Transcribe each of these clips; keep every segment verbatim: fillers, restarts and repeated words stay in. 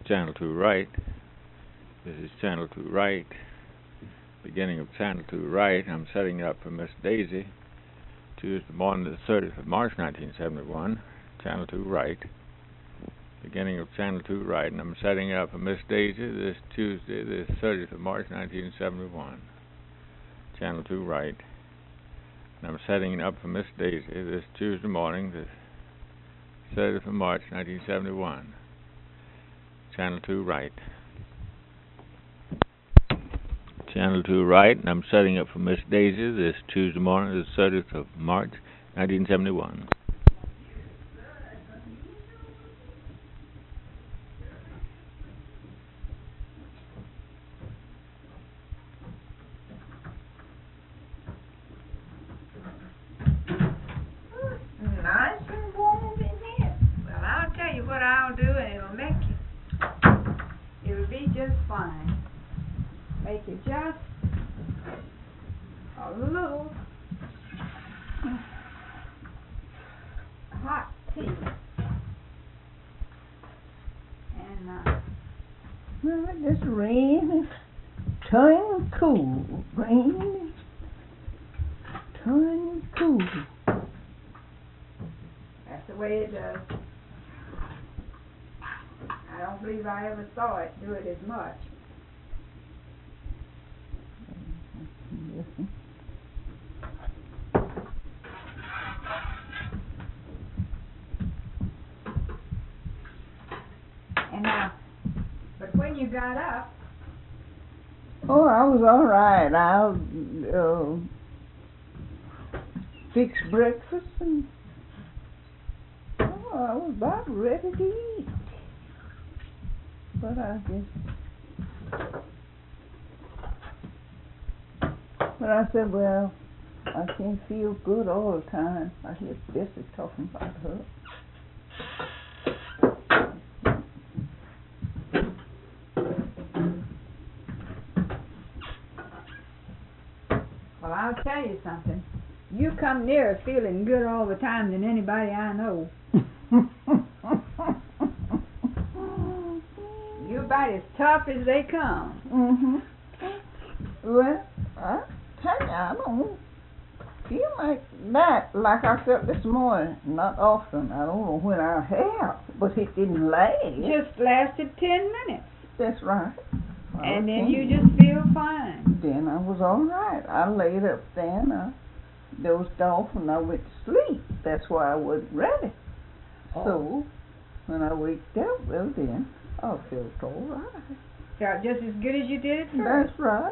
Channel two Right. This is Channel two Right. Beginning of Channel two Right. I'm setting up for Miss Daisy. Tuesday morning, the thirtieth of March, nineteen seventy-one. Channel two Right. Beginning of Channel two Right. And I'm setting up for Miss Daisy this Tuesday, the thirtieth of March, nineteen seventy-one. Channel two Right. And I'm setting up for Miss Daisy this Tuesday morning, the thirtieth of March, nineteen seventy-one. Channel two Right. Channel two Right, and I'm setting up for Miss Daisy this Tuesday morning, the thirtieth of March, nineteen seventy-one. Nice and warm in here. Well, I'll tell you what I'll do, and it'll make you, it'll be just fine. Make you just a little hot tea. And, uh, Well, this rain is turning cool. Rain is turning cool. that's the way it does. I don't believe I ever saw it do it as much. And now, but when you got up, Oh, I was all right. I'll uh, fix breakfast and oh, I was about ready to eat. But I just, but I said, well, I can't feel good all the time. I hear Bessie talking about her. well, I'll tell you something. You come nearer feeling good all the time than anybody I know. You're about as tough as they come. Mm-hmm. Well, I tell you, I don't feel like that like I felt this morning. Not often. I don't know when I have, but it didn't last. Just lasted ten minutes. That's right. I And then was you thinking. just feel fine. Then I was all right. I laid up there and I dozed off and I went to sleep. That's why I wasn't ready. Oh. So when I waked up, well then I felt all right. Felt just as good as you did at first. That's right.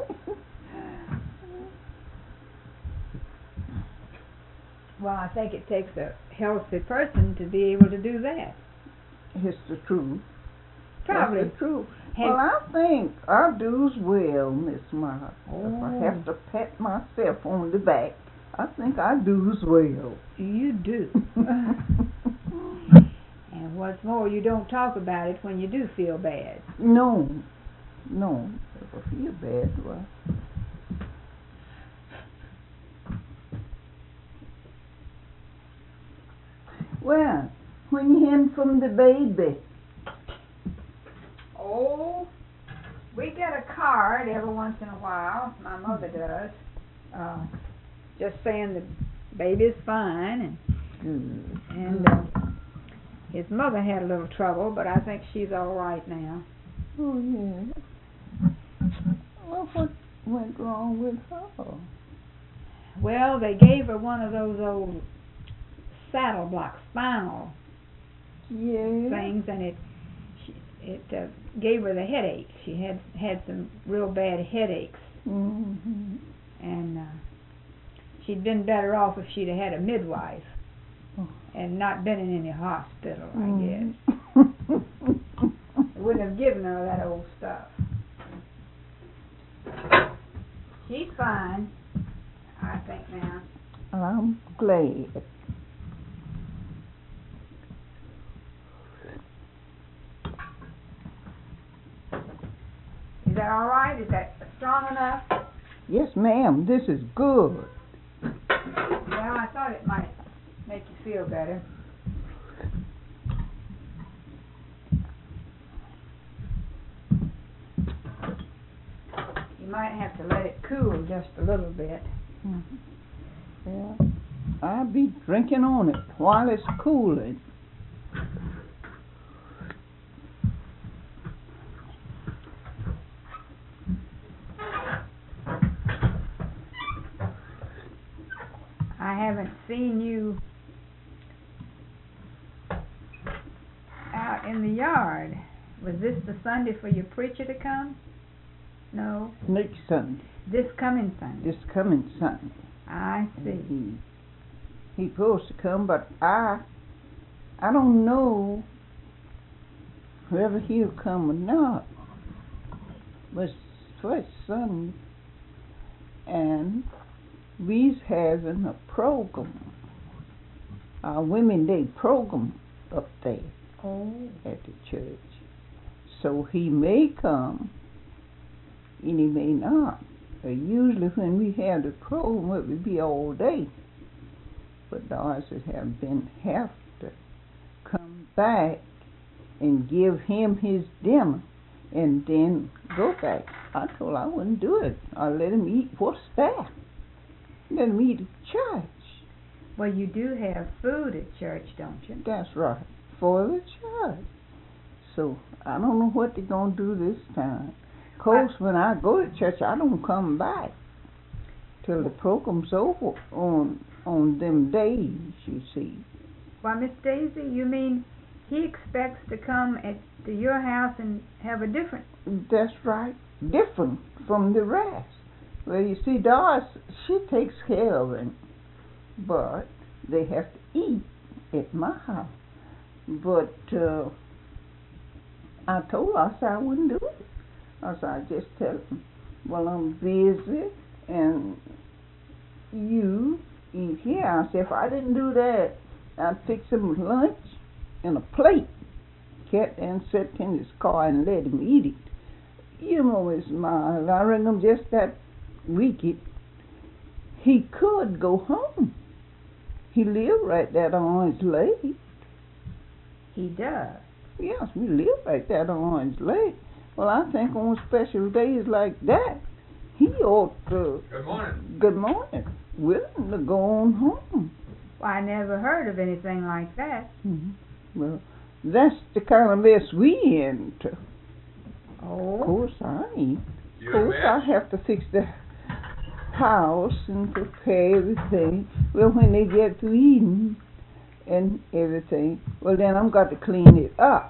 Well, I think it takes a healthy person to be able to do that. It's the truth. Probably. That's the truth. Have- Well, I think I do's well, Miss Martha. If Oh. I have to pat myself on the back, I think I do's well. You do. And what's more, you don't talk about it when you do feel bad. No, no. If I feel bad, well. Well, when you hearing from the baby? Oh, we get a card every once in a while. My mother does. Uh, just saying the baby's fine, and Good. and uh, his mother had a little trouble, but I think she's all right now. Oh, yeah. Well, what went wrong with her? Well, they gave her one of those old saddle block spinal Yeah. things, and it she, it uh, gave her the headache. She had had some real bad headaches, Mm-hmm. and uh, she'd been better off if she'd have had a midwife Oh. and not been in any hospital, I Mm. guess. They wouldn't have given her that old stuff. She's fine, I think now. I'm glad. Is that all right? Is that strong enough? Yes, ma'am. This is good. Well, I thought it might make you feel better. you might have to let it cool just a little bit. Mhm. Yeah, I'll be drinking on it while it's cooling. I haven't seen you out in the yard. Was this the Sunday for your preacher to come? No, Next Sunday, this coming Sunday. this coming Sunday. I see. He, he supposed to come, but I, I don't know whether he'll come or not. But it's first Sunday, and we's having a program, our Women Day program up there Oh. at the church. So he may come, and he may not. Uh, usually when we have the program, it would be all day. But Doris would have been have to come back and give him his dinner and then go back. I told her I wouldn't do it. I let him eat what's there. Let him eat at church. Well, you do have food at church, don't you? That's right, for the church. So I don't know what they're going to do this time. Of course, when I go to church, I don't come back till the program's over on on them days, you see. Why, Miss Daisy, you mean he expects to come at to your house and have a different... That's right, different from the rest. Well, you see, Doris, she takes care of him, but they have to eat at my house. But uh, I told her, I said I wouldn't do it. I said, I just tell him, well, I'm busy, and you eat here. I said, if I didn't do that, I'd fix him lunch in a plate, get and sit in his car and let him eat it. You know, Miss Miles, I reckon I'm just that wicked. He could go home. He lived right there on Orange Lake. He does. Yes, we live right there on Orange Lake. Well, I think on special days like that, he ought to... Good morning. Good morning. Willing to go on home. Well, I never heard of anything like that. Mm-hmm. Well, that's the kind of mess we into. Of Oh. course, I ain't. You Of course, I have to fix the house and prepare everything. Well, when they get to eating and everything, well, then I'm got to clean it up.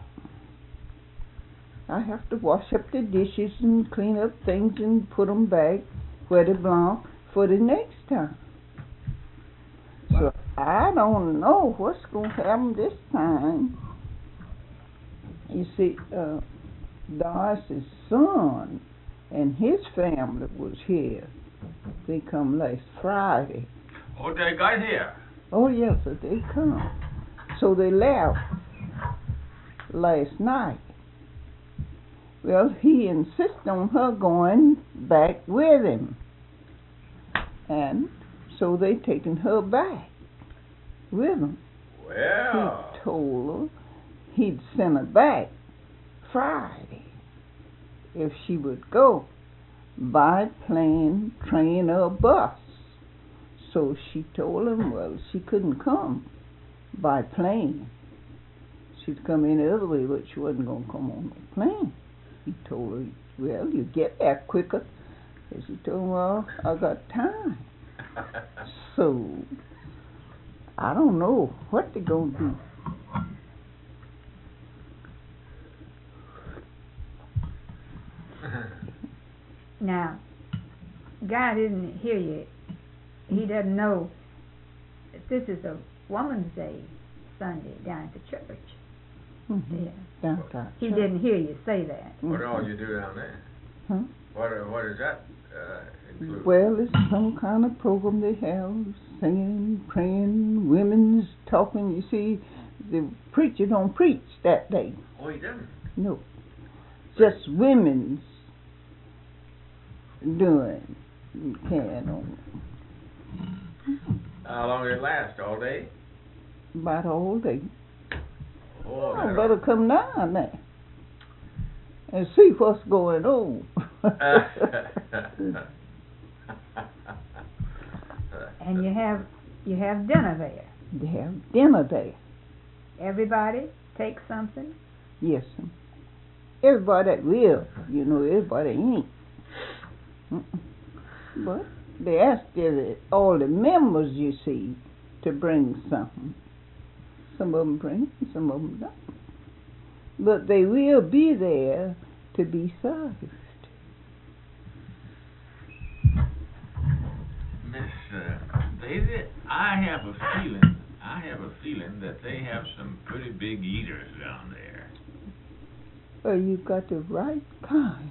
I have to wash up the dishes and clean up things and put them back where they belong for the next time. So I don't know what's going to happen this time. You see, uh, Doris's son and his family was here. They come last Friday. Oh, they got here. Oh, yes, sir, they come. So they left last night. Well, he insists on her going back with him. And so they taken her back with him. Well. He told her he'd send her back Friday if she would go by plane, train, or bus. So she told him, well, she couldn't come by plane. She'd come any other way, but she wasn't going to come on the plane. He told her, well, you get there quicker. And she told him, well, I got time. So, I don't know what they're going to do. Now, God didn't hear you. He doesn't know that this is a Woman's Day Sunday down at the church. Mm-hmm. Yeah. Down there. He didn't hear you say that. What all you do down there? Huh? What uh, what does that uh, include? Well, it's some kind of program they have, singing, praying, women's talking. You see, the preacher don't preach that day. Oh, he doesn't. No. Just women's doing carrying on. How long did it last? All day? About all day. Oh, I that- better come down there and see what's going on. And you have you have dinner there. They have dinner there. Everybody takes something. Yes, sir. Everybody that will, you know, everybody ain't. Mm-mm. But they ask the, all the members, you see, to bring something. Some of them bring, some of them don't. But they will be there to be served. Miss uh, Daisy, I have a feeling, I have a feeling that they have some pretty big eaters down there. Well, you got the right kind.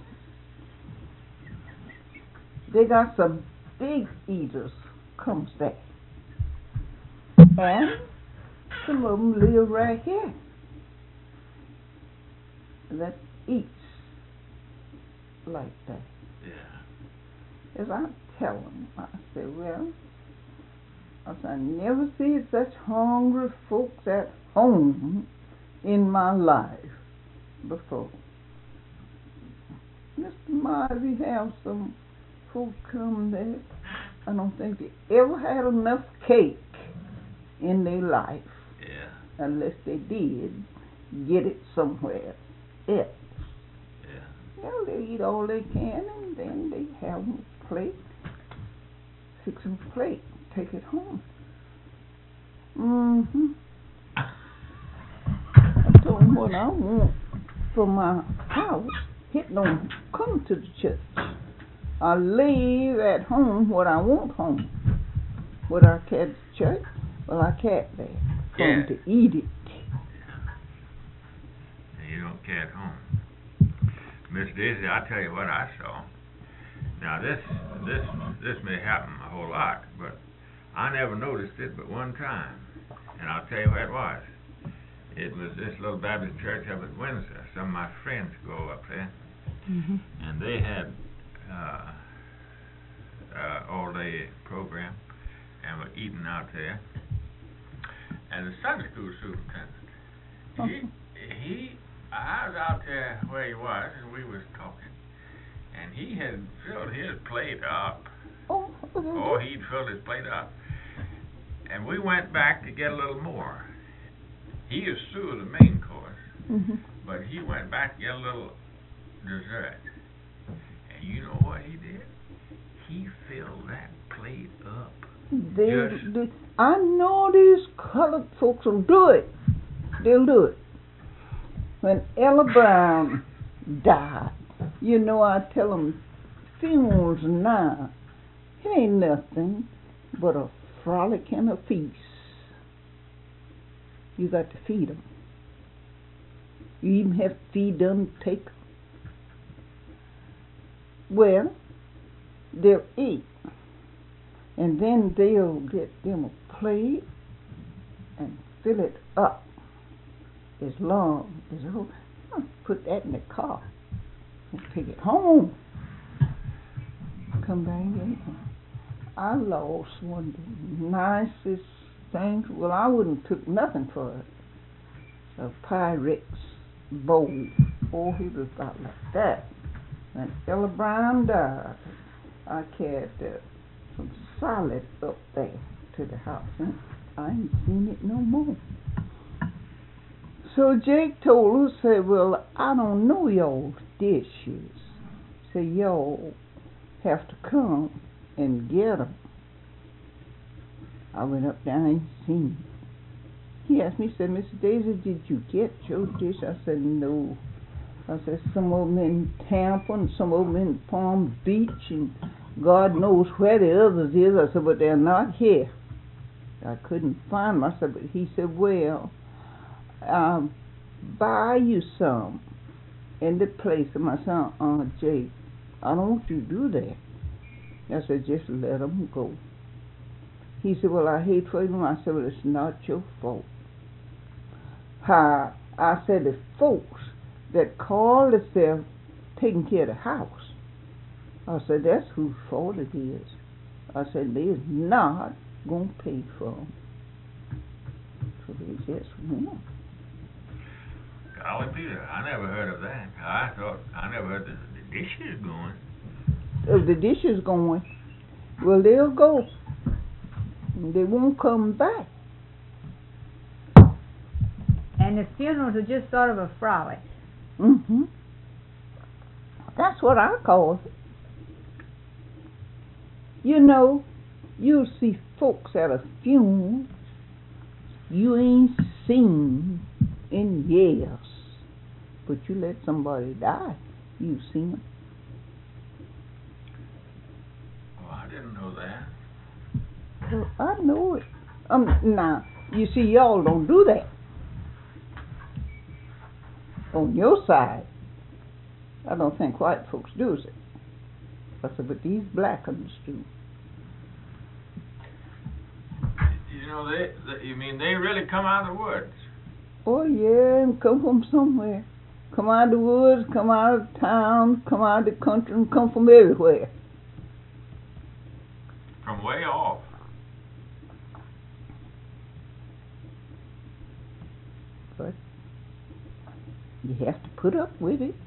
They got some big eaters comes there. And some of them live right here. That eats like that. Yeah. As I tell them, I say, well, I said, I never see such hungry folks at home in my life before. Mister Miles, we have some folks come there. I don't think they ever had enough cake in their life. Yeah. Unless they did get it somewhere else. Yeah. Well, they eat all they can and then they have a plate, fix them a plate, take it home. Mm-hmm. I told them what I want from my house. It don't come to the church. I leave at home what I want home. What I can't to church, well, I can't there. Come Yeah. to eat it. You don't care at home. Miss Daisy, I'll tell you what I saw. Now this this this may happen a whole lot, but I never noticed it but one time. And I'll tell you what it was. It was this little Baptist church up at Windsor. Some of my friends go up there. Mm-hmm. And they had uh, uh, all day program and were eating out there. And the Sunday school superintendent, he he I was out there where he was, and we was talking, and he had filled his plate up. Oh, Oh, he'd filled his plate up. And we went back to get a little more. He is through the main course, mm-hmm. but he went back to get a little dessert. And you know what he did? He filled that plate up. They, Yes. they, I know these colored folks will do it. They'll do it. When Ella Brown died, you know, I tell them funerals now, it ain't nothing but a frolic and a feast. You got to feed them. You even have to feed them, take them. Well, they'll eat. And then they'll get them a plate and fill it up as long as a whole. I'll put that in the car and take it home. Come back and get it. I lost one of the nicest things. Well, I wouldn't took nothing for it. A Pyrex bowl. Oh, he was about like that. And Ella Brown died. I carried uh, some solid up there to the house, and I ain't seen it no more. So Jake told her, said, well, I don't know y'all's dishes. So y'all have to come and get them. I went up there and seen it. He asked me, said, Miss Daisy, did you get your dish? I said, no. I said, some of them in Tampa and some of them in Palm Beach, and God knows where the others is. I said, but they're not here. I couldn't find them. I said, but he said, well, I'll buy you some in the place. And I said, uh, Jake, I don't want you to do that. I said, just let them go. He said, well, I hate for them. I said, well, it's not your fault. How I said, the folks that call themselves taking care of the house, I said, that's whose fault it is. I said, they're not going to pay for them. So they just went. Golly, Peter, I never heard of that. I thought, I never heard the, the dishes going. If the dish is going, well, they'll go. They won't come back. And the funerals are just sort of a frolic. Mm-hmm. That's what I call it. You know, you'll see folks at a funeral you ain't seen in years. But you let somebody die, you've seen them. Oh, I didn't know that. Well, I know it. Um, now, you see, y'all don't do that. On your side, I don't think white folks do it. I said, but these black ones do. You know, they, they, you mean they really come out of the woods? Oh, yeah, and come from somewhere. Come out of the woods, come out of town, come out of the country, and come from everywhere. From way off. But you have to put up with it.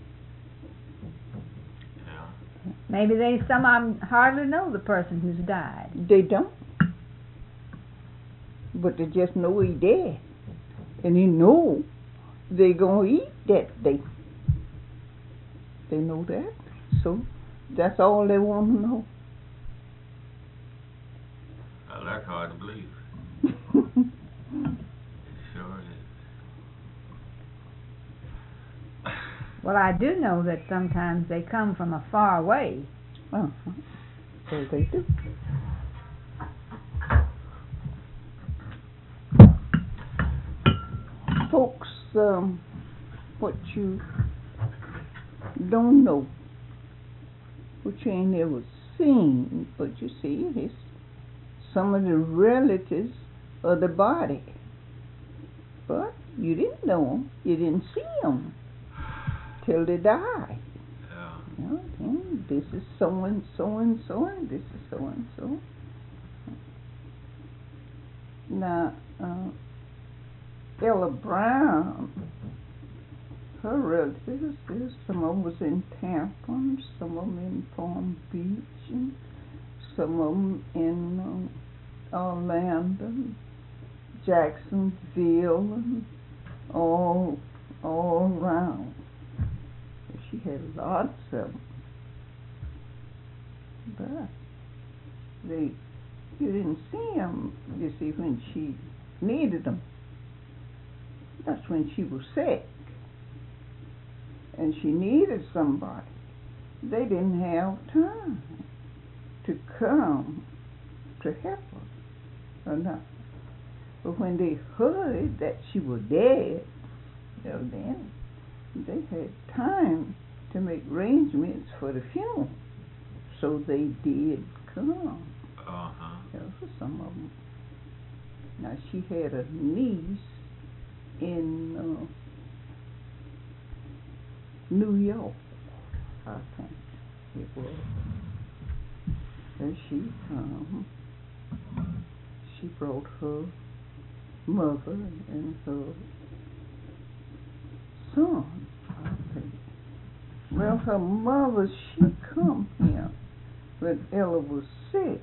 Yeah. Maybe they some of them hardly know the person who's died. They don't. But they just know he dead. And they know they gonna eat that day. They know that. So that's all they want to know. Well, that's hard to believe. Sure is. Well, I do know that sometimes they come from a far way. Uh-huh. So they do. Folks, um, what you don't know, what you ain't ever seen, but you see, it's some of the relatives of the body. But you didn't know them, you didn't see them till they died. Yeah. You know, and this is so and so and so, and this is so and so. Now, uh, Ella Brown, her relatives, there's some of them was in Tampa, some of them in Palm Beach, and some of them in uh, Orlando, Jacksonville, and all all around. She had lots of them, but they you didn't see them. You see, when she needed them. That's when she was sick and she needed somebody. They didn't have time to come to help her or nothing. But when they heard that she was dead, well then they had time to make arrangements for the funeral. So they did come. Uh-huh. That was some of them. Now she had a niece in uh, New York, I think it was. And she um, she brought her mother and her son, I think. Well, her mother, she come here when Ella was sick.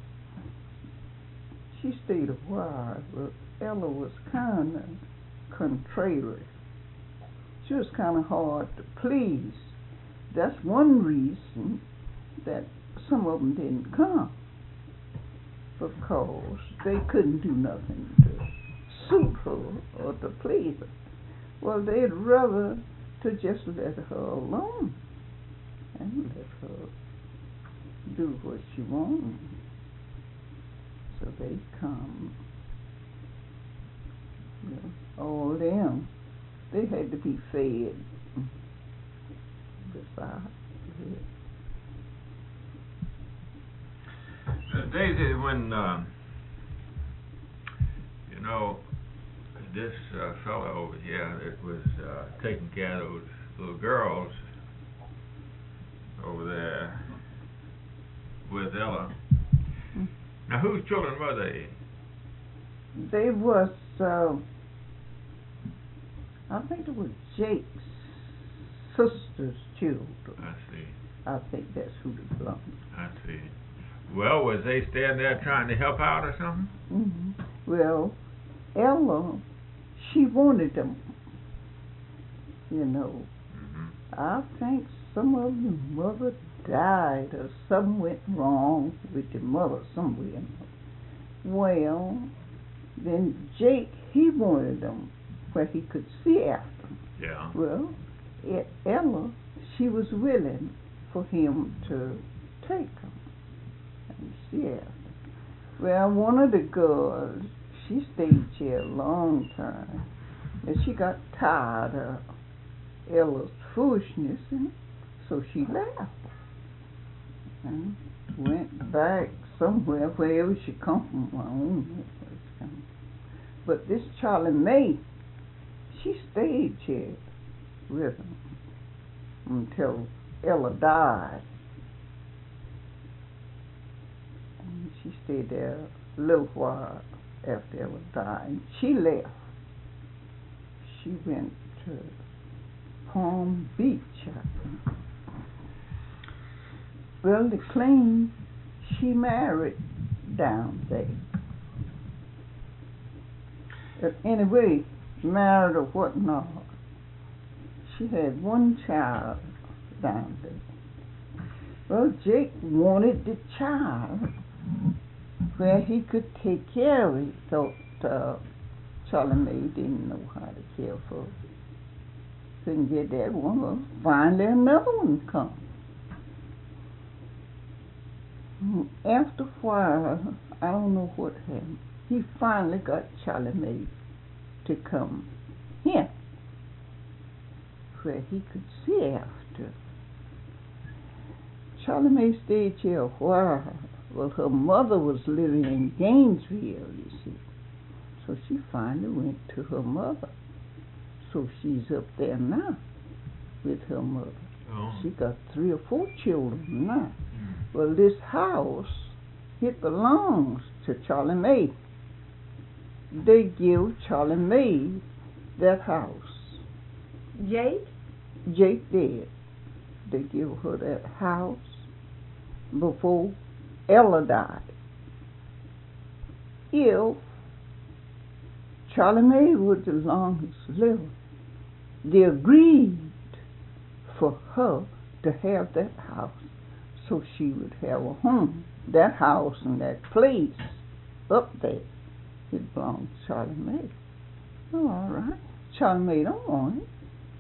She stayed a while, but Ella was kind of contrary. She was kind of hard to please. That's one reason that some of them didn't come, because they couldn't do nothing to suit her or to please her. Well, they'd rather to just let her alone and let her do what she wanted. So they come. You know, all them, they had to be fed. Besides, Uh, Daisy, when, uh, you know, this uh, fellow over here that was uh, taking care of those little girls over there with Ella. mm. Now, whose children were they? They was, uh, I think it was Jake's sister's children. I see. I think that's who they belong to. I see. Well, was they standing there trying to help out or something? Mm-hmm. Well, Ella, she wanted them. You know, Mm-hmm. I think some of the mother died or something went wrong with the mother somewhere. Well, then Jake, he wanted them where he could see after them. Yeah. Well, E- Ella, she was willing for him to take them and see after them. Well, one of the girls, she stayed here a long time, and she got tired of Ella's foolishness, and so she left and went back somewhere, wherever she come from. I don't know where she come from. But this Charlie Mae, she stayed here with him until Ella died. And she stayed there a little while after Ella died. She left. She went to Palm Beach, I think. Well, the claim she married down there. But anyway, married or whatnot, she had one child down there. Well, Jake wanted the child where he could take care of it. He thought uh, Charlie Mae didn't know how to care for it. Couldn't get that one. Well, finally another one come. After a while, I don't know what happened. He finally got Charlie Mae to come here, where he could see after. Charlie Mae stayed here a while. Well, her mother was living in Gainesville, you see. So she finally went to her mother. So she's up there now with her mother. Oh. She got three or four children now. Mm. Well, this house, it belongs to Charlie Mae. They give Charlie Mae that house. Jake? Jake did. They give her that house before Ella died. If Charlie Mae was the longest living, they agreed for her to have that house so she would have a home. That house and that place up there, it belonged to Charlie Mae. Oh, all right. Charlie Mae don't want it.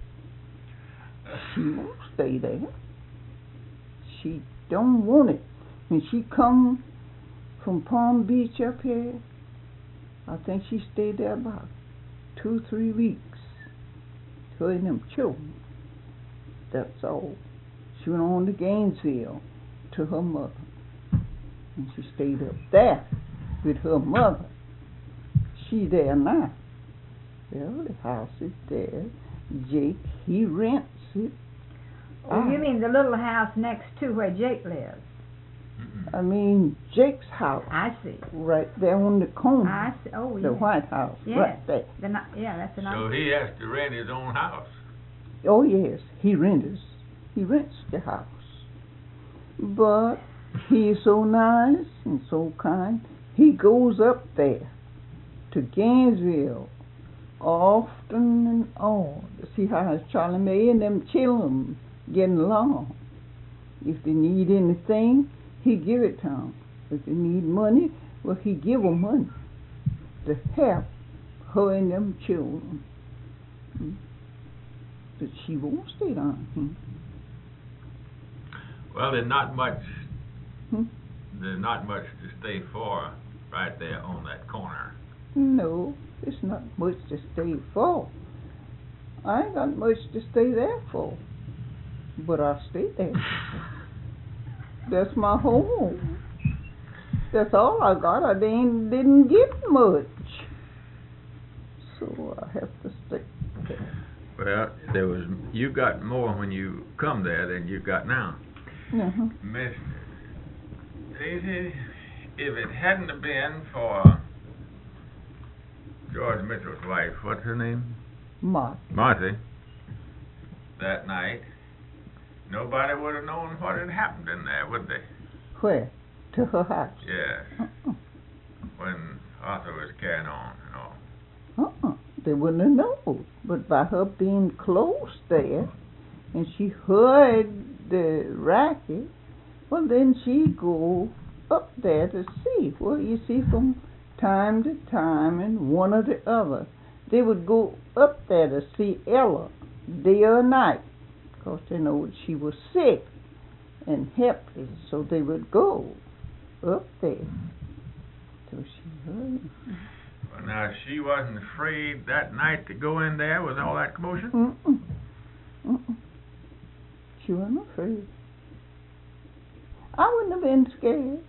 She won't stay there. She don't want it. When she come from Palm Beach up here, I think she stayed there about two, three weeks. Her and them children. That's all. She went on to Gainesville to her mother. And she stayed up there with her mother. She there now. Well, the house is there. Jake, he rents it. Oh, I, you mean the little house next to where Jake lives? I mean, Jake's house. I see. Right there on the corner. I see. Oh, The yeah. White House. Yes. Right there. The, ni- yeah, that's a nice. So he has to rent his own house. Oh, yes. He rents. He rents the house. But he is so nice and so kind. He goes up there to Gainesville often and on to see how Charlie Mae and them children getting along. If they need anything, he give it to them. If they need money, well, he give them money to help her and them children. But she won't stay down here. Well, there's not much. Hmm? There's not much to stay for right there on that corner. No, it's not much to stay for. I ain't got much to stay there for. But I stay there. That's my home. That's all I got. I didn't, didn't get much. So I have to stay there. Well, there was you got more when you come there than you got now. Uh-huh. Miss Daisy, if it hadn't have been for George Mitchell's wife, what's her name? Mark. Marthy, that night, Nobody would have known what had happened in there, would they? Where? To her house? Yes. Uh-uh. When Arthur was carrying on and all. Uh-uh. They wouldn't have known. But by her being close there, and she heard the racket, well, then she'd go up there to see. Well, you see, from time to time, and one or the other, they would go up there to see Ella day or night, because they know she was sick and helpless, so they would go up there. So she heard. Well, now, she wasn't afraid that night to go in there with all that commotion? Mm-mm. Mm-mm. She wasn't afraid. I wouldn't have been scared.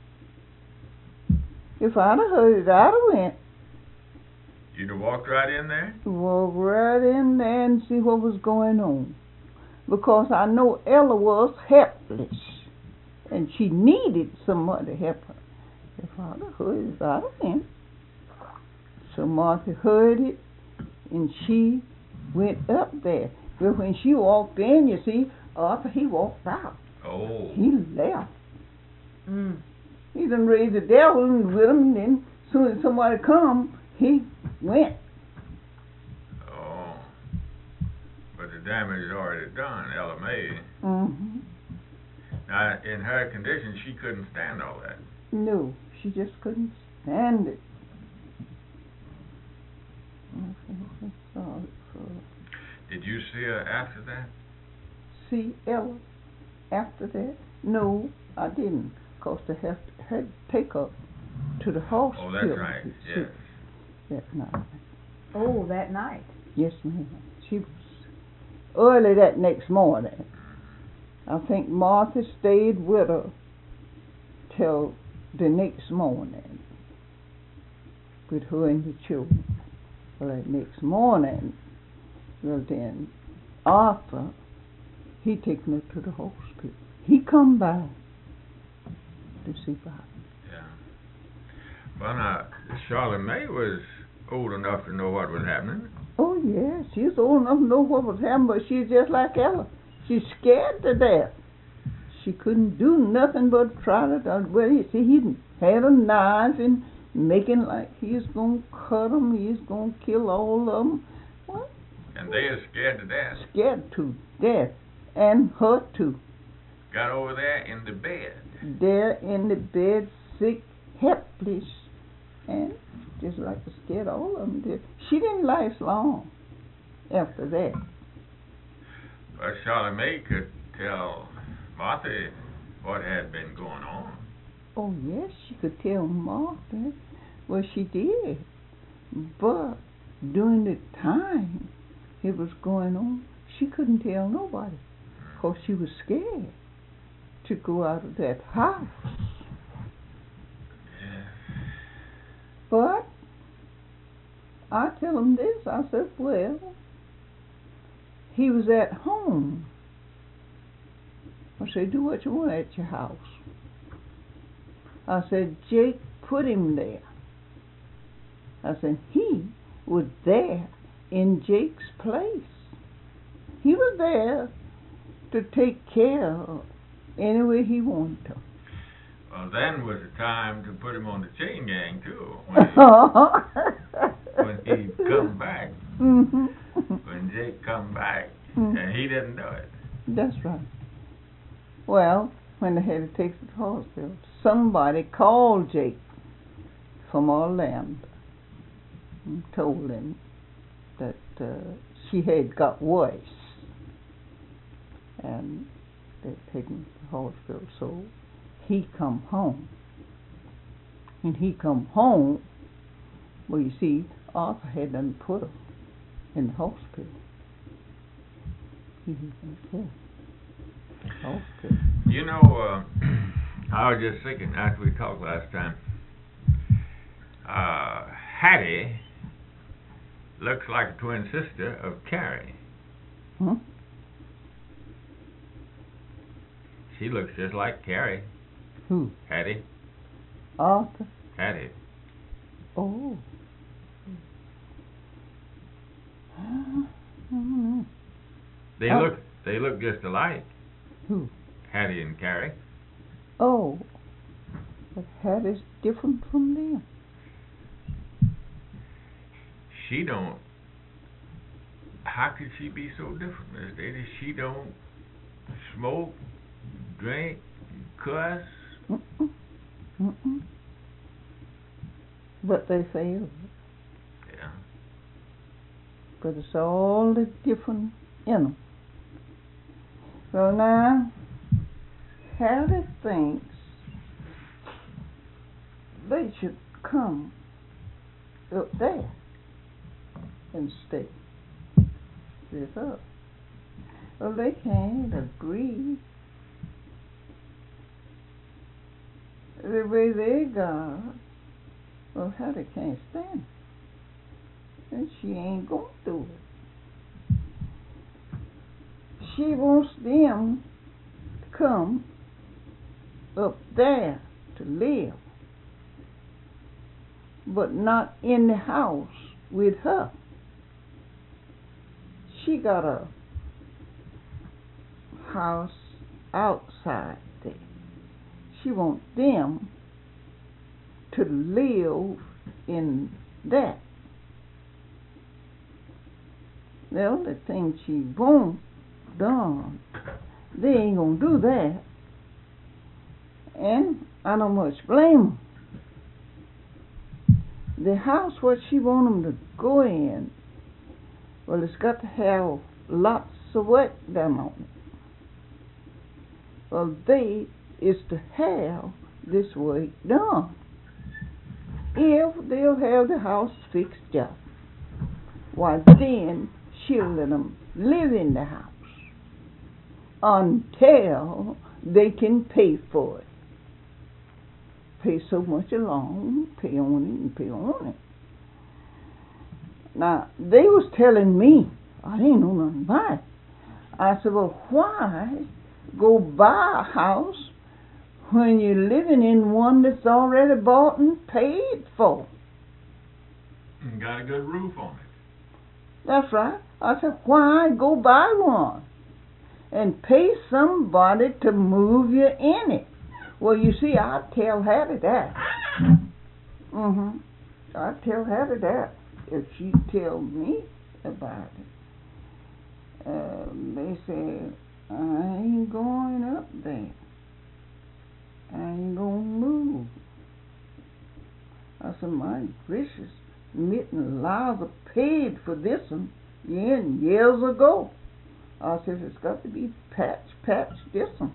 If I'd have heard it, I'd have went. You'd have walked right in there? Walk right in there and see what was going on. Because I know Ella was helpless. And she needed somebody to help her. If I'd have heard it, I'd have went. So Martha heard it, and she went up there. But when she walked in, you see, Arthur, he walked out. Oh. He left. Mm. He done raised the devil with him, and then as soon as somebody come, he went. Oh. But the damage is already done, Ella May. Mm-hmm. Now, in her condition, she couldn't stand all that. No, she just couldn't stand it. Did you see her after that? See Ella after that? No, I didn't, because they had, had to take her to the hospital. Oh, that's right, yes. That night. Oh, that night. Yes, ma'am. She was early that next morning. I think Martha stayed with her till the next morning with her and the children. Well, that next morning, well then, Arthur, he taken her to the hospital. He come by to see about her. Yeah. Well, now, Charlotte May was old enough to know what was happening. Oh, yes, she's old enough to know what was happening, but she's just like Ella. She's scared to death. She couldn't do nothing but try to, well, you see, he had a knife and making like he's going to cut them, he's going to kill all of them. What? And they are scared to death. Scared to death. And her too. Got over there in the bed. There in the bed, sick, helpless, and just like to scared all of them did. She didn't last long after that. But Charlotte May could tell Martha what had been going on. Oh, yes, she could tell Martha. Well, she did. But during the time it was going on, she couldn't tell nobody, because she was scared to go out of that house. Yeah. But I tell him this, I said, well, he was at home. I said, do what you want at your house. I said, Jake put him there. I said, he was there in Jake's place. He was there to take care of any way he wanted to. Well, then was the time to put him on the chain gang, too, when he, when he come back. Mm-hmm. When Jake come back, Mm-hmm. and he didn't do it. That's right. Well, when they had to take him to the hospital, somebody called Jake from Orlando and told him that uh, she had got worse, and they'd taken him to the hospital. So he come home, and he come home. Well, you see, Arthur had done put her in the hospital. He was there. Hospital. You know, uh, I was just thinking after we talked last time, uh, Hattie looks like a twin sister of Carrie. Huh? She looks just like Carrie. Who? Hattie. Arthur. Hattie. Oh. I don't know. They Oh. look. They look just alike. Who? Hattie and Carrie. Oh, but Hattie's different from them. She don't. How could she be so different, Miss Daisy? She don't smoke, drink, cuss. Mm-mm. Mm-mm. But they fail. Yeah. But it's all the different in them. So now, Hattie thinks they should come up there and stay with her. Well, they can't agree. The way they got, well, Hattie can't stand it. And she ain't going to do it. She wants them to come up there to live, but not in the house with her. She got a house outside there. She wants them to live in that. The only thing she won't done, they ain't gonna do that. And I don't much blame them. The house what she want them to go in, well, it's got to have lots of work done on it. Well, they is to have this work done. If they'll have the house fixed up, why then she'll let them live in the house until they can pay for it. Pay so much along, pay on it and pay on it. Now, they was telling me, I didn't know nothing about it. I said, well, why go buy a house when you're living in one that's already bought and paid for? And got a good roof on it. That's right. I said, why go buy one and pay somebody to move you in it? Well, you see, I'd tell Hattie that. Mm-hmm. I'd tell Hattie that if she'd tell me about it. Uh, they said, I ain't going up there. I ain't gonna move. I said, my gracious, Mitt and Liza paid for this one yeah, years ago. I said, it's got to be patch, patch this one.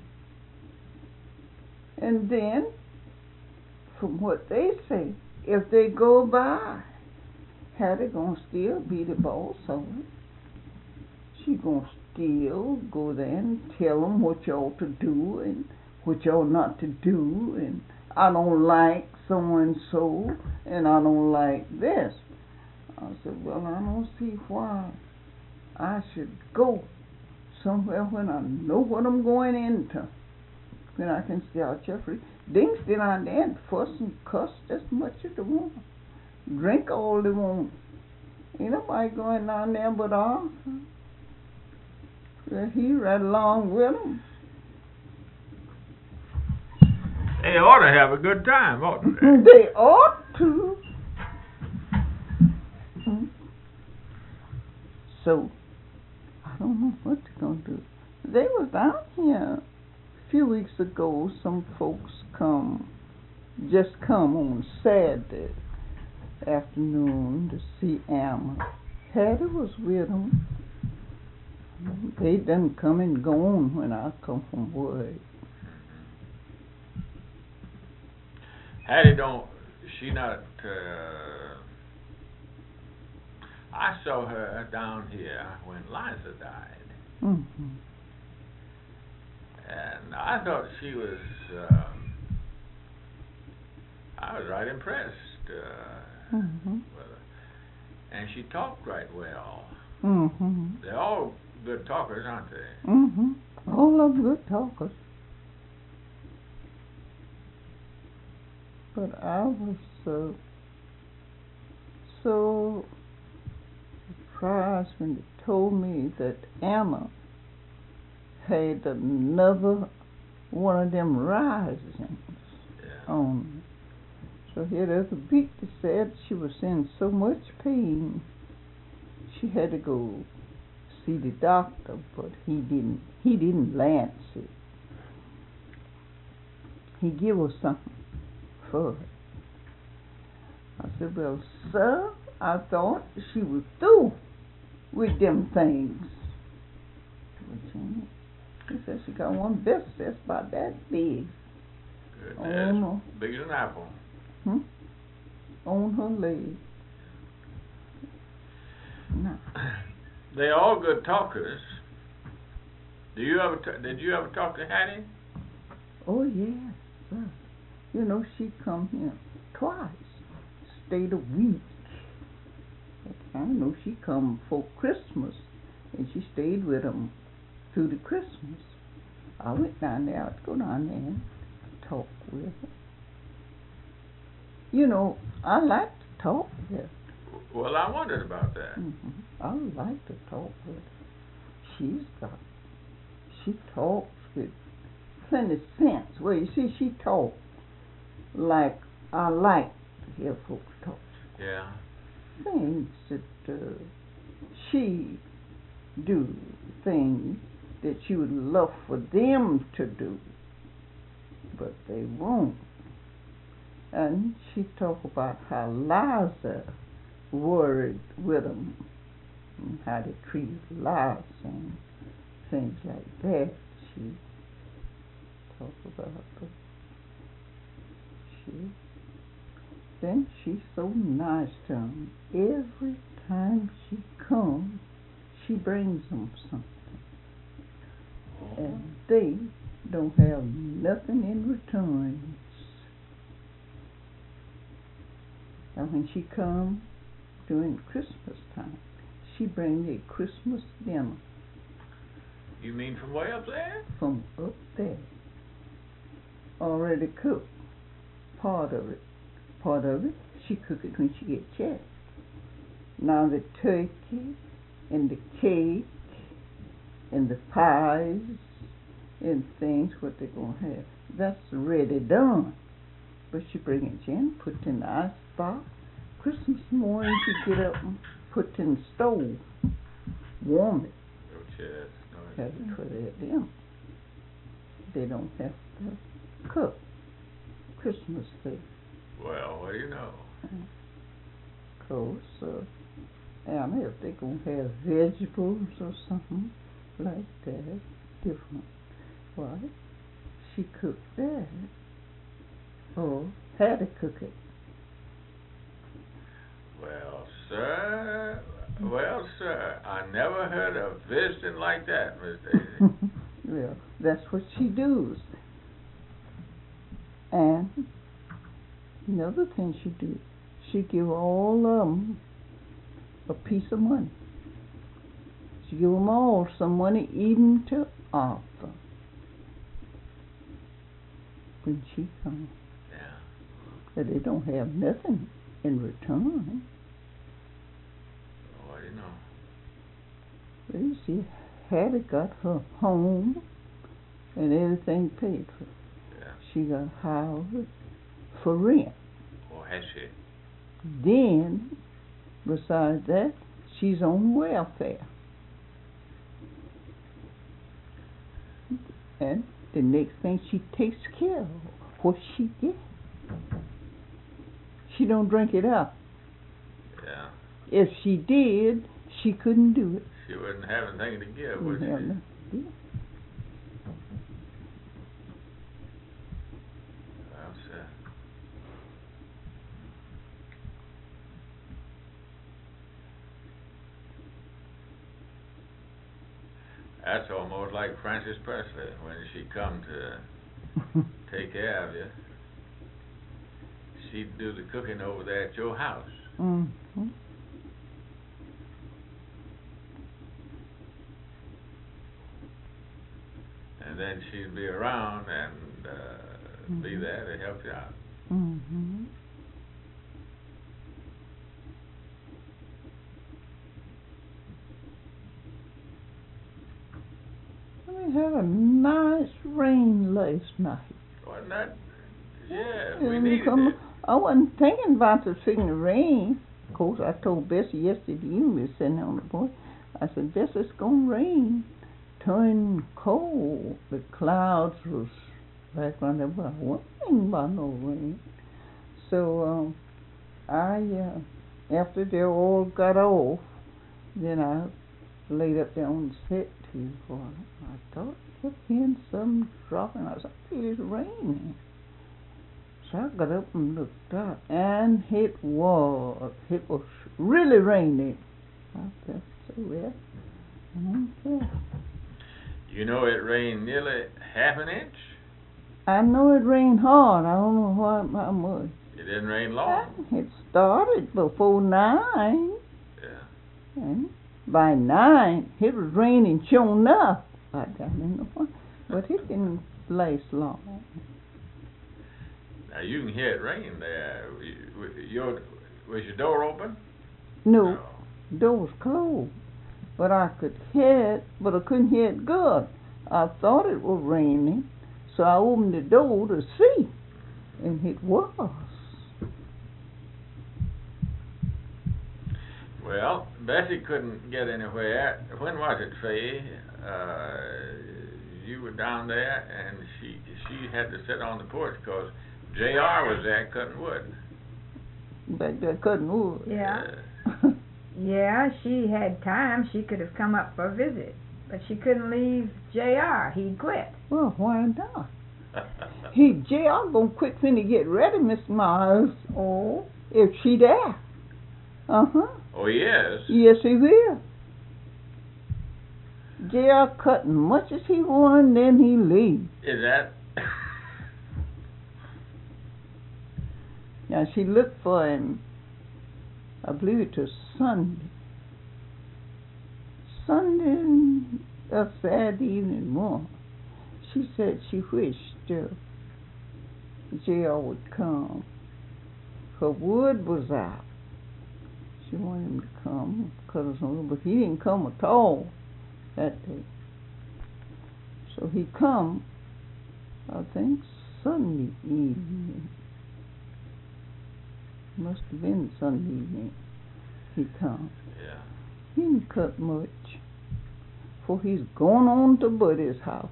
And then, from what they say, if they go by, Hattie gonna still be the boss of it. She gonna still go there and tell them what you ought to do and what you ought not to do, and I don't like so and so, and I don't like this. I said, well, I don't see why I should go somewhere when I know what I'm going into. When I can stay out here free. They can stay down there and fuss and cuss as much as they want. Drink all they want. Ain't nobody going down there but Arthur. Well, he right along with them. They ought to have a good time, oughtn't they? They ought to. So, I don't know what they're going to do. They was down here a few weeks ago. Some folks come, just come on Saturday afternoon to see Alma. Hattie was with them. They done come and gone when I come from work. Hattie don't, she not, uh, I saw her down here when Liza died. Mm-hmm. And I thought she was, um, I was right impressed uh, Mm-hmm. with her. And she talked right well. Mm-hmm. They're all good talkers, aren't they? Mm-hmm. All of them good talkers. But I was uh, so surprised when they told me that Emma had another one of them risings Yeah. on. So here the other week they said she was in so much pain she had to go see the doctor, but he didn't he didn't lance it. He give her something for it. I said, well, sir, I thought she was through with them things. He said she got one vest that's about that big. Goodness. On her, Big as an apple. hmm, on her leg. No. They all good talkers. Do you ever t- did you ever talk to Hattie? Oh, yes, sir. You know, she come here twice. Stayed a week. I know she come for Christmas, and she stayed with them through the Christmas. I went down there. I'd go down there and talk with her. You know, I like to talk with her. Well, I wondered about that. Mm-hmm. I like to talk with her. She's got, she talks with plenty of sense. Well, you see, she talks like I like to hear folks talk. Yeah. Things that uh, she do, things that you would love for them to do, but they won't. And she talk about how Liza worried with them, and how they treat Liza and things like that. She talk about her. She Then she's so nice to them. Every time she comes, she brings them something. And they don't have nothing in return. And when she comes during Christmas time, she brings a Christmas dinner. You mean from way up there? From up there. Already cooked. Part of it. Part of it, she cook it when she get chance. Now the turkey and the cake and the pies and things what they gonna have, that's ready done. But she bring it in, put it in the ice box. Christmas morning she get up and put it in the stove, warm it, Oh, yes. No, have it for their dinner. They don't have to cook Christmas Day. well, what do you know? Of course, uh, and if they gonna have vegetables or something like that, different. Why, she cooked that, or had to cook it. Well, sir, well, sir, I never heard of visiting like that, Miss Daisy. Well, that's what she does. And another thing she do, she give all of them a piece of money. She give them all some money, even to Arthur, when she comes. Yeah. But they don't have nothing in return. What do you know? But you see, Hattie got her home and everything paid for. Yeah. She got a house for rent. Or has she? Then, besides that, she's on welfare. And the next thing she takes care of what she gets. She don't drink it up. Yeah. If she did, she couldn't do it. She wouldn't have anything to give, would Wouldn't she? have nothing to do. Well, sir. That's almost like Frances Presley when she come to take care of you. She'd do the cooking over there at your house. Mm-hmm. And then she'd be around and uh, mm-hmm. be there to help you out. Mm-hmm. Let me had a nice rain last night. Wasn't that? Yeah, we And needed come- it. I wasn't thinking about the fixing the rain. Of course, I told Bessie yesterday, you was sitting on the porch. I said, Bessie, it's gonna rain. Turning cold. The clouds was back around there, but I wasn't thinking about no rain. So, um, I, uh, after they all got off, then I laid up there on the set too for I thought I kept hearing something dropping. I said, I feel it's raining. So I got up and looked out, and it was. It was really raining. I felt so well. Okay. You know, it rained nearly half an inch. I know it rained hard. I don't know what, how much. It didn't rain long. It started before nine. Yeah. And by nine, it was raining sure enough. I don't know what, but it didn't last long. Now you can hear it rain there. Your was your door open? No, the door was closed, but I could hear it, but I couldn't hear it good. I thought it was raining, so I opened the door to see, and it was. Well, Bessie couldn't get anywhere. When was it, Faye? Uh, you were down there, and she she had to sit on the porch because J R was there cutting wood. Back there cutting wood. Yeah. Yeah, she had time. She could have come up for a visit. But she couldn't leave J R. He quit. Well, why not? He, J R gonna quit when he get ready, Mister Miles. Oh, if she there. Uh-huh. Oh, yes. Yes, he will. J R cut much as he want, and then he leave. Is that? Now, she looked for him, I believe it was Sunday. Sunday, a Saturday evening more. She said she wished uh, J R would come. Her wood was out. She wanted him to come, cut us on, but he didn't come at all that day. So he come, I think, Sunday evening. Must have been Sunday evening. He come. Yeah. He didn't cut much, for he's going on to Buddy's house.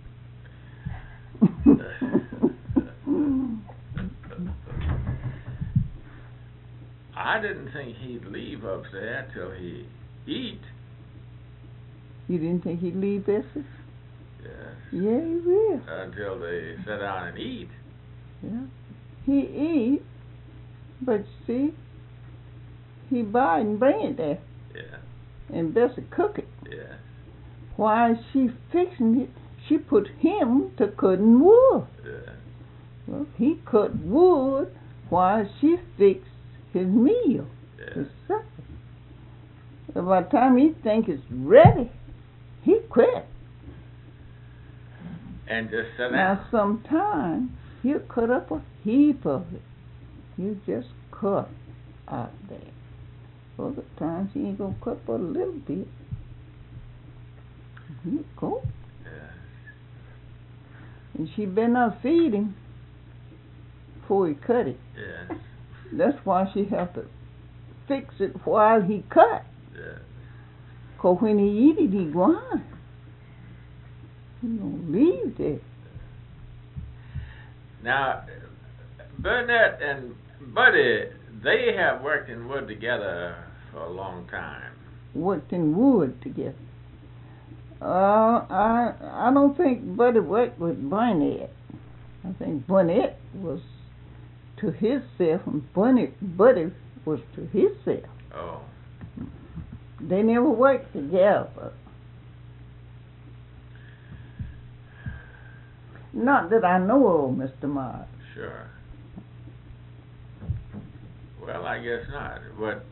I didn't think he'd leave up there till he eat. You didn't think he'd leave Bessie? Yes. Yeah, he will. Until they sit down and eat. Yeah. He eat, but see, he buy and bring it there, Yeah. and Bessie cook it. Yeah. While she fixing it, she put him to cutting wood. Yeah. Well, he cut wood while she fixed his meal, Yeah. his supper. And by the time he think it's ready, he quit. And just sit Now, down. sometimes he'll cut up a heap of it. You just cut out there. Other times he ain't gonna cut but a little bit. He'll go. Yeah. And she better not feed him before he cut it. Yeah. That's why she have to fix it while he cut. Yeah. Cause when he eat it, he gone. He don't leave it. Now, Burnett and Buddy, they have worked in wood together for a long time. Worked in wood together. Uh, I I don't think Buddy worked with Barnett. I think Barnett was to himself, and Bunny, Buddy was to himself. Oh. They never worked together. Not that I know of, Mister Mark. Sure. Well, I guess not. But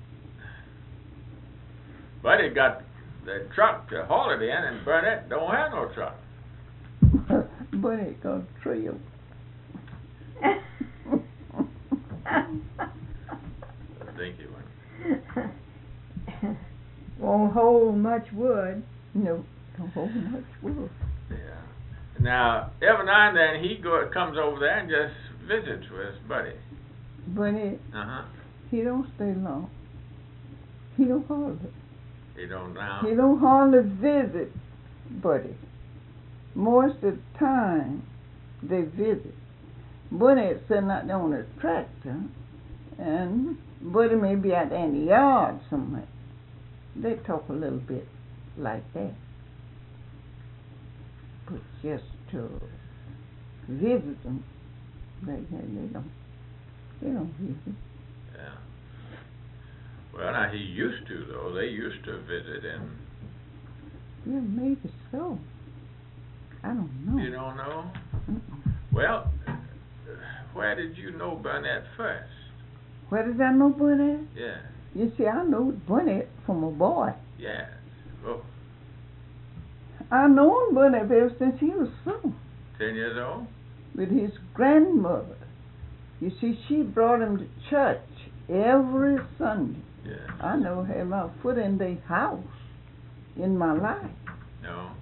Buddy got the truck to haul it in, and Burnett don't have no truck. Buddy got trail. Thank you. Won't hold much wood. No, don't whole much worse. Yeah. Now, every now and then he go comes over there and just visits with his buddy. Bunny, Uh-huh. he don't stay long. He don't hardly. He don't now. He don't hardly visit Buddy. Most of the time they visit. Buddy is sitting out there on his tractor, and Buddy may be out there in the yard somewhere. They talk a little bit like that. But just to visit them, they, they, they don't. They don't visit. Yeah. Well, now he used to though. They used to visit him. Yeah, maybe so. I don't know. You don't know? Mm-mm. Well, where did you know Burnett first? Where did I know Burnett? Yeah. You see, I know Burnett from a boy. Yes. Oh, I known Burnett ever since he was so. ten years old? With his grandmother. You see, she brought him to church every Sunday. Yeah. I never had my foot in their house in my life. No.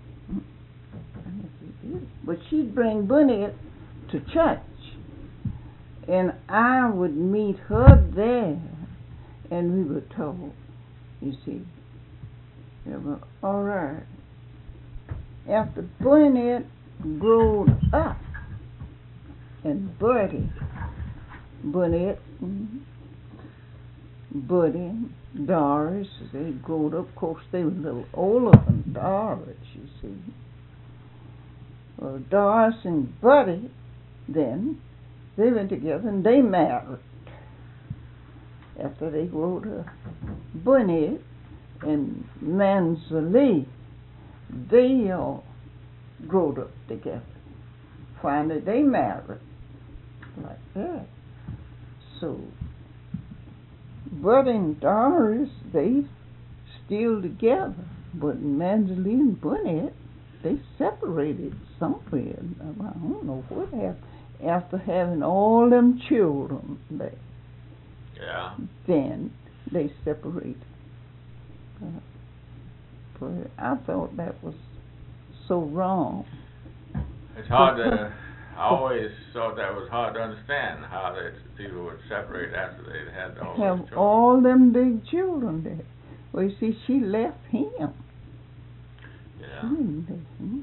But she'd bring Burnett to church, and I would meet her there, and we would talk, you see. Yeah, well, all right. After Burnett grew up, and Bertie, Burnett, mm, Buddy, Doris, they grew up. Of course, they were a little older than Doris, you see. Well, Doris and Buddy, then, they went together and they married. After they grew up, Burnett and Mansley, they all grew up together. Finally, they married like that. So, Buddy and Doris, they still together. But Mansley and Burnett, they separated somewhere. I don't know what happened. After having all them children there. Yeah. Then they separated. Uh, but I thought that was so wrong. It's hard to, I always thought that was hard to understand, how that people would separate after they'd had all Have those children. all them big children there. Well, you see, she left him. Yeah. She didn't leave him.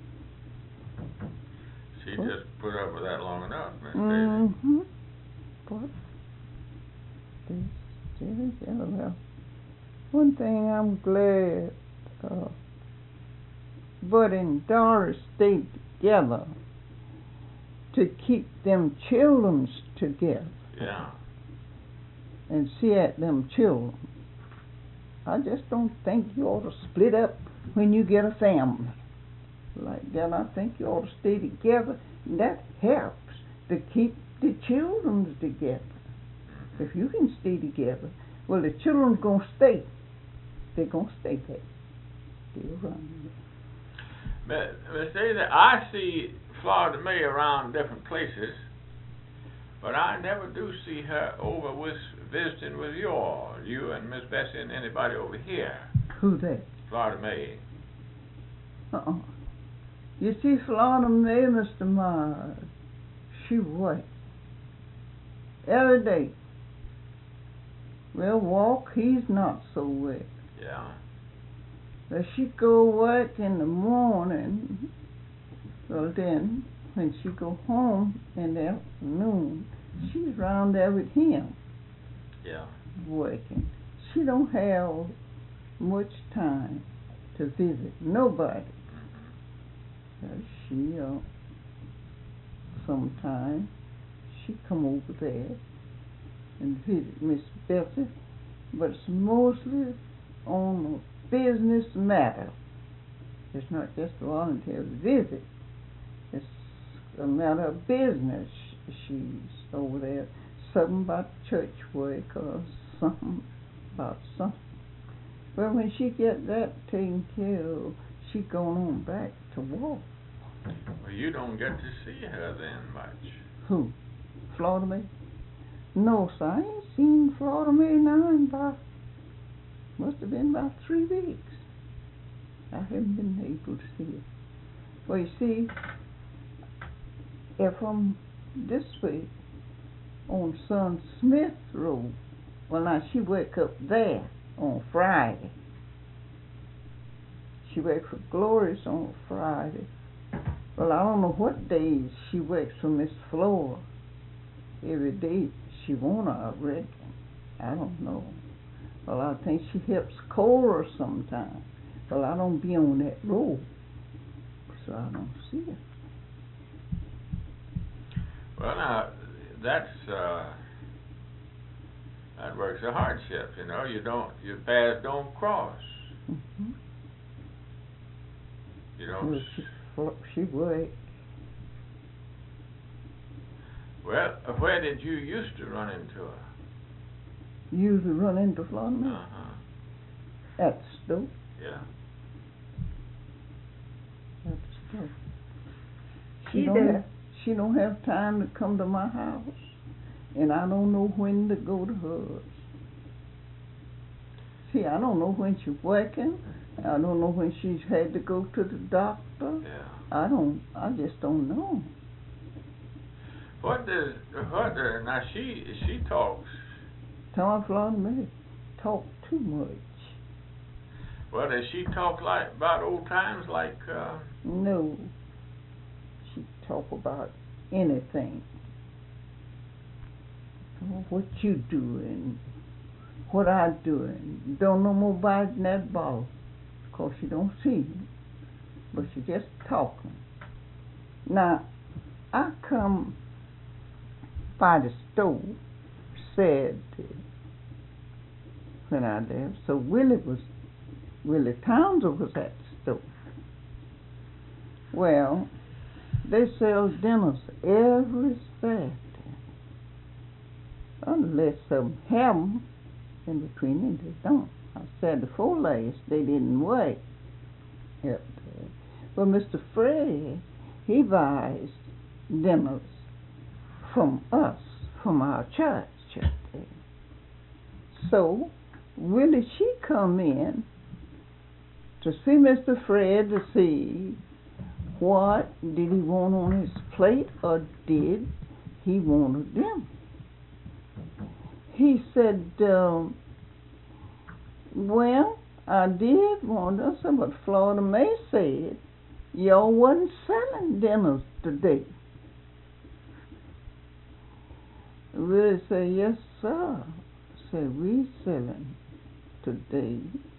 She What? just put up with that long enough, Miss Daisy. Mm-hmm. But they still together. Well, one thing I'm glad uh, Bud and Doris stayed together to keep them children together Yeah. and see at them children. I just don't think you ought to split up when you get a family like that. I think you ought to stay together, and that helps to keep the children together. If you can stay together, well, the children's gonna stay. They're gonna stay there. They're around. But, Miss Daisy, I see Florida May around different places, but I never do see her over with visiting with you all, you and Miss Bessie and anybody over here. Who that? Florida May. Uh-uh. You see, Florida May, Mister Myers, she works every day. Well, Walk, he's not so well. Yeah. But she go work in the morning. Well, then, when she go home in the afternoon, she's round there with him Yeah. working. She don't have much time to visit nobody. Uh, she, uh, sometime, she come over there and visit Miss Bessie, but it's mostly on a business matter. It's not just a voluntary visit. It's a matter of business. She's over there, something about church work or something about something. Well, when she get that taken care of, she going on back to Walk. Well, you don't get to see her then much. Who? Florida May? No, sir, I ain't seen Florida May now in about, must have been about three weeks. I haven't been able to see it. Well, you see, if I'm this way on Son Smith Road, well, now she wake up there on Friday. She wakes for Glorious on Friday. Well, I don't know what days she wakes for Miss Flora. Every day she wanna, I reckon. I don't know. Well, I think she helps Cora sometimes. Well, I don't be on that road, so I don't see her. Well, now, that's, uh, that works a hardship, you know. You don't, your paths don't cross. Mm-hmm. You don't... Well, she, she would. Well, where did you used to run into her? Usually run into Florida Maid. Uh-huh. At the store. Yeah. At the store. She She don't does. have, she don't have time to come to my house, and I don't know when to go to hers. See, I don't know when she's working. I don't know when she's had to go to the doctor. Yeah. I don't. I just don't know. What does, what, uh, now she, she talks. Tom Florida Maid talk too much. Well, does she talk like, about old times like, uh... No. She talk about anything. Oh, what you doing? What I doing? Don't know more about than that bottle. Of course, she don't see me, but she just talking. Now, I come by the stove, said when I left. So Willie was, Willie Townsend was at the stove. Well, they sell dinners every Saturday, unless some have 'em in between, and they don't. I said before last they didn't wait. Yep. But Mister Fred, he buys dinners from us, from our church. So Willie, she come in to see Mister Fred to see what did he want on his plate, or did he want a dinner. He said, um, well, I did want us, but Florida May said y'all wasn't selling dinners today. Willie said, yes, sir. Said, we selling today.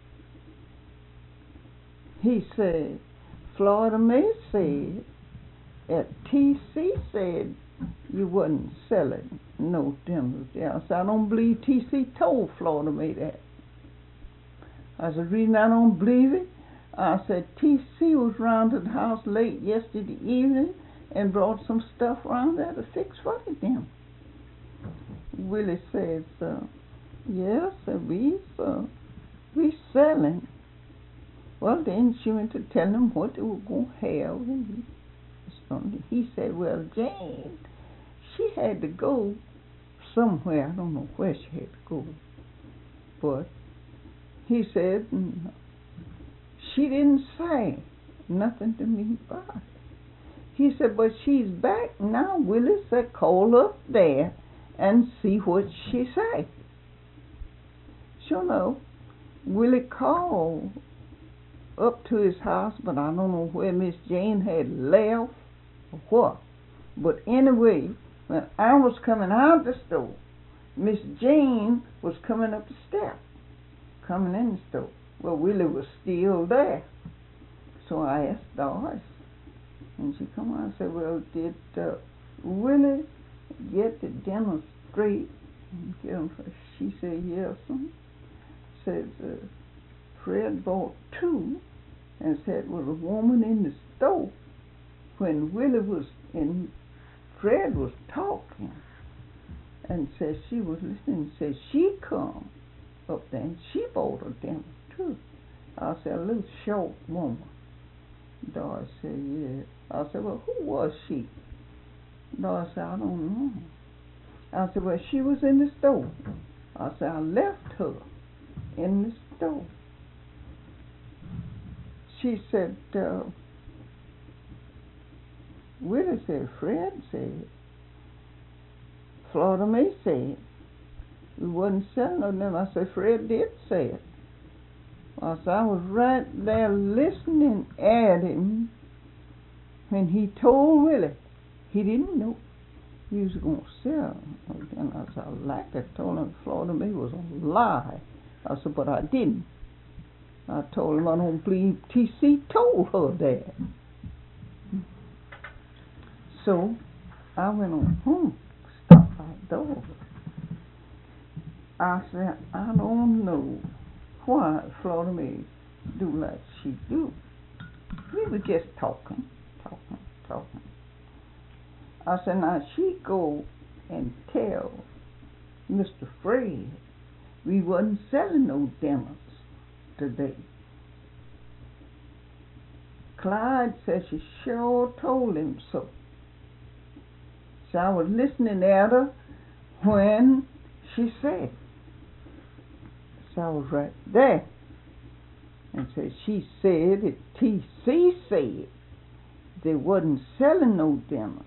He said, Florida May said, at T C said you wasn't selling no dinners there. I said, I don't believe T C told Florida May that. I said, the reason I don't believe it, I said, T C was round to the house late yesterday evening and brought some stuff around there to fix for them. Willie says, uh, yes, uh, we, uh, we selling. Well, then she went to tell him what they were going to have. And he, he said, well, Jane, she had to go somewhere. I don't know where she had to go. But he said, mm, she didn't say nothing to me about it. He said, but she's back now. Willie said, call up there and see what she say. Sure enough, Willie called up to his house, but I don't know where Miss Jane had left or what. But anyway, when I was coming out the store, Miss Jane was coming up the steps, coming in the store. Well, Willie was still there. So I asked Doris, and she come out and said, well, did uh, Willie get the dinner straight and get them for? She said, yes. And said, uh, Fred bought two, and said, well, a woman in the store, when Willie was in, Fred was talking, and said she was listening, said she come up there, and she bought a dinner too. I said, a little short woman. Doris said, yeah. I said, well, who was she? Doris said, I don't know. I said, well, she was in the store. I said, I left her in the store. she said, uh, Willie said, Fred said, Florida May said, we wasn't selling no them. I said, Fred did say it. I said, I was right there listening at him when he told Willie he didn't know he was going to sell. And I said, I liked it. I told him Florida May was a lie. I said, but I didn't. I told him I don't believe T C told her that. So I went on home, stopped by the door. I said, I don't know why Florida May do like she do. We were just talking, talking, talking. I said, now she go and tell Mister Fred we wasn't selling no demos today. Clyde said she sure told him so. So I was listening at her when she said it. So I was right there. And said she said that T C said they wasn't selling no demos.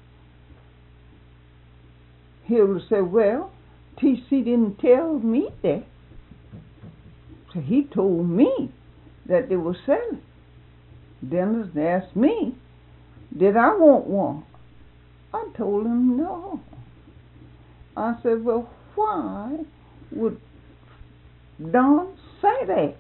Hilda said, well, T C didn't tell me that. So he told me that they were selling. Dennis asked me, did I want one? I told him no. I said, well, why would Don say that?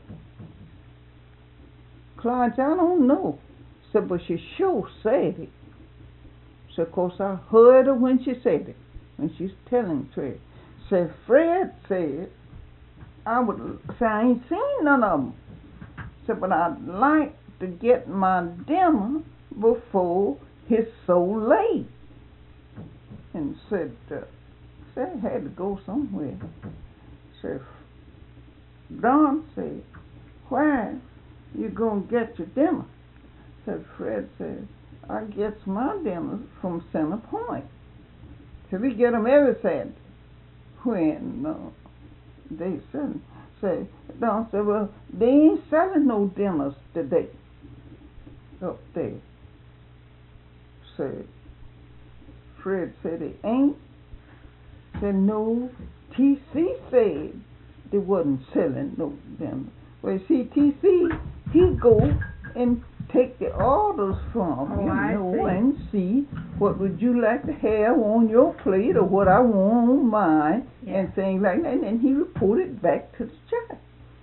Clyde said, I don't know. Said, but she sure said it. So, of course, I heard her when she said it, when she's telling Fred. Said, Fred said, I would say, I ain't seen none of them. Said, but I'd like to get my dinner before it's so late. And said, uh, said I had to go somewhere. Said, Don said, where you gonna get your dinner? Said, Fred said, I gets my dinners from Center Point. So we get them every Saturday. When uh, they sell, say, Don said, well, they ain't selling no dinners today up there. Said, Fred said they ain't. Said, no, T C said they wasn't selling no dinners. Well, see, T C, he go and take the orders from, oh, you I know, see. and see what would you like to have on your plate or what I want on mine, yeah. and things like that. And then he reported back to the church.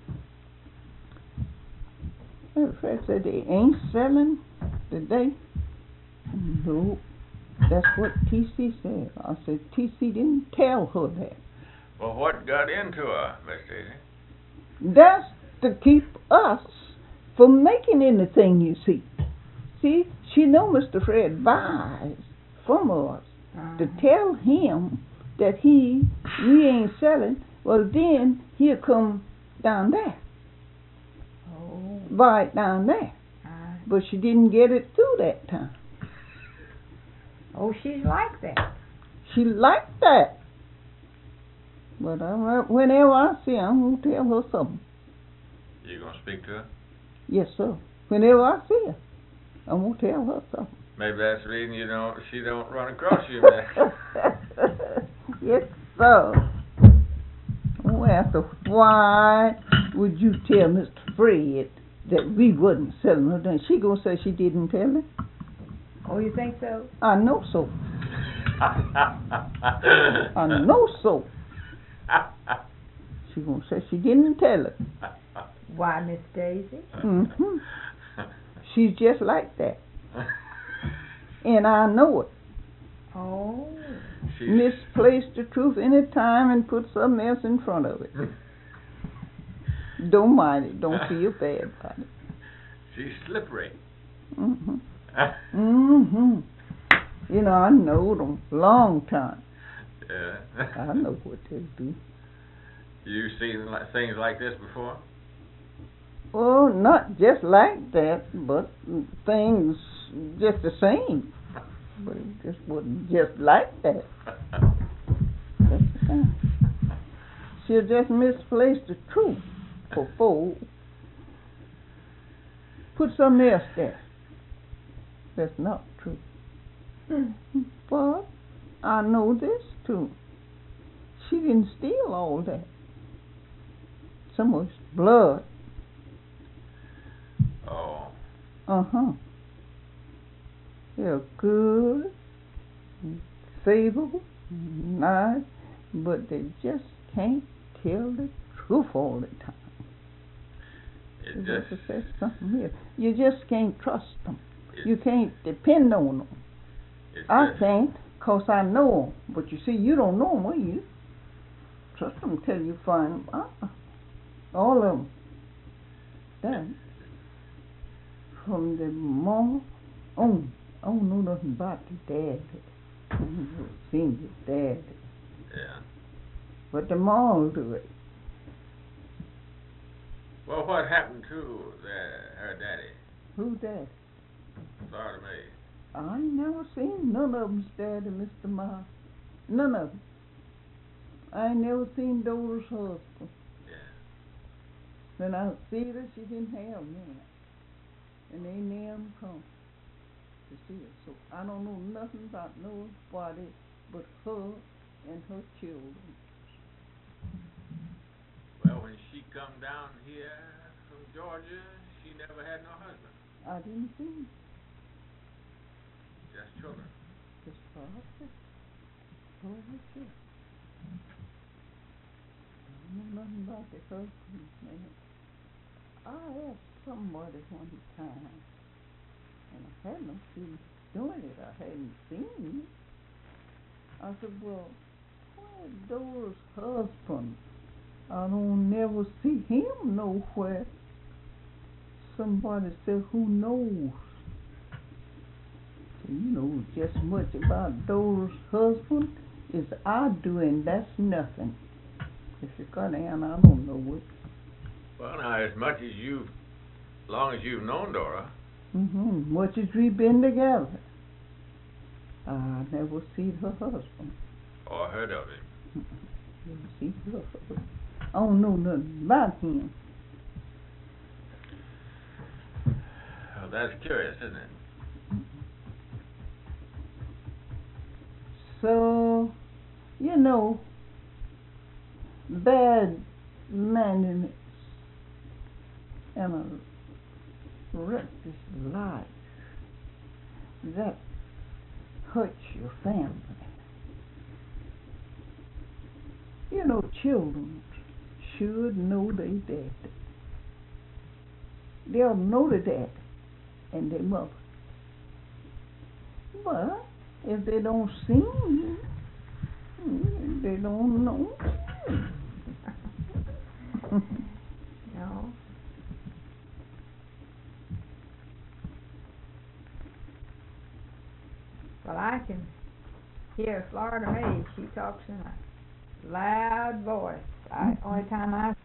And Fred said, they ain't selling today. No, that's what T C said. I said, T C didn't tell her that. Well, what got into her, Miss Daisy? That's to keep us from making anything, you see. See, she know Mister Fred buys from us uh-huh. to tell him that he, we ain't selling. Well, then he'll come down there, oh. buy it down there. Uh, But she didn't get it through that time. oh, she's like that. She liked that. But I, whenever I see her, I'm going to tell her something. You gonna speak to her? Yes, sir. Whenever I see her, I'm going to tell her something. Maybe that's the reason you don't. She don't run across you, man. Yes, sir. Well, so why would you tell Mister Fred that we wasn't selling her? Then she gonna say she didn't tell him. Oh, you think so? I know so. I know so. She gonna say she didn't tell it. Why, Miss Daisy? Mm-hmm. She's just like that, and I know it. Oh. She's Misplace the truth any time and put something else in front of it. Don't mind it. Don't feel bad about it. she's slippery. Mm-hmm. Mm-hmm. You know, I know them long time. Yeah. I know what they do. You seen li- things like this before? Well, not just like that, but things just the same. But it just wasn't just like that. That's the thing. She'll just misplace the truth for fool. put something else there. That's not true. But I know this too. She didn't steal all that. Some of it's blood. Oh. Uh-huh. They're good, savable, nice, but they just can't tell the truth all the time. It That's just, that's something here. You just can't trust them. You can't depend on them. it's I just, can't, 'cause I know them. But you see, you don't know them, will you? Trust them till you find them. Uh-uh. All of them. Then, from the mama on, I don't know nothing about the dad. I don't know, seen the dad. yeah. But the mom do it. Well, what happened to the, her daddy, Who dad? Florida Mae? I ain't never seen none of them's daddy, Mister Ma. None of them. I ain't never seen Dora's husband. Yeah. When I see her, she didn't have men. And they never come to see her. So I don't know nothing about nobody but her and her children. Well, when she come down here from Georgia, she never had no husband, I didn't see him. just children. Just for her. For her children. I don't know nothing about the husband, man. I asked somebody one time, and I hadn't seen doing it. I hadn't seen him. I said, well, where's Dora's husband? I don't never see him nowhere. Somebody said, who knows? So you know just much about Dora's husband as I do, and that's nothing. If you got down, I don't know it. Well, now, as much as you've, as long as you've known Dora, Mm-hmm. Much as we've been together, I never seen her husband. or heard of him. Never seen her husband. I don't know nothing about him. Well, that's curious, isn't it? So, you know, bad manliness and a reckless life that hurts your family. You know, children should know their dad. They'll know the dad and their mother. But if they don't see him, they don't know. No. Well, I can hear Florida Mae. She talks in a loud voice. I, only time I